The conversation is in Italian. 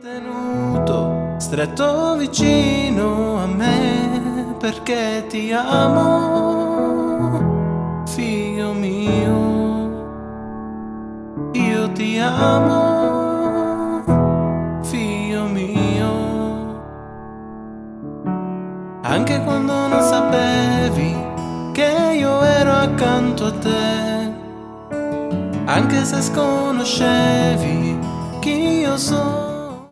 Tenuto stretto vicino a me perché ti amo, figlio mio, io ti amo, figlio mio, anche quando non sapevi che io ero accanto a te, anche se sconoscevi chi io sono.